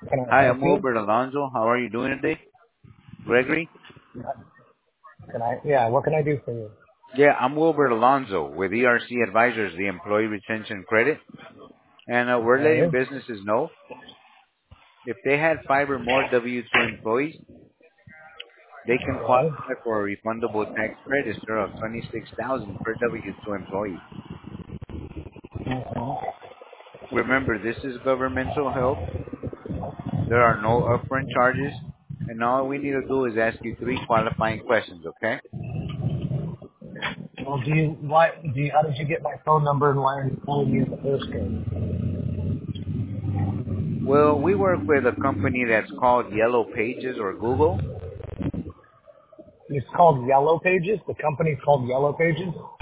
Can I Hi, help I'm you? Wilbert Alonso. How are you doing today? Gregory? Yeah, what can I do for you? Yeah, I'm Wilbert Alonso with ERC Advisors, the Employee Retention Credit. And we're letting Okay. businesses know if they had 5 or more W-2 employees, they can Okay. qualify for a refundable tax credit, sir, of $26,000 per W-2 employee. Remember, this is governmental help. There are no upfront charges. And all we need to do is ask you 3 qualifying questions, okay? Well, how did you get my phone number and why are you calling me in the first place? Well, we work with a company that's called Yellow Pages or Google. It's called Yellow Pages. The company's called Yellow Pages.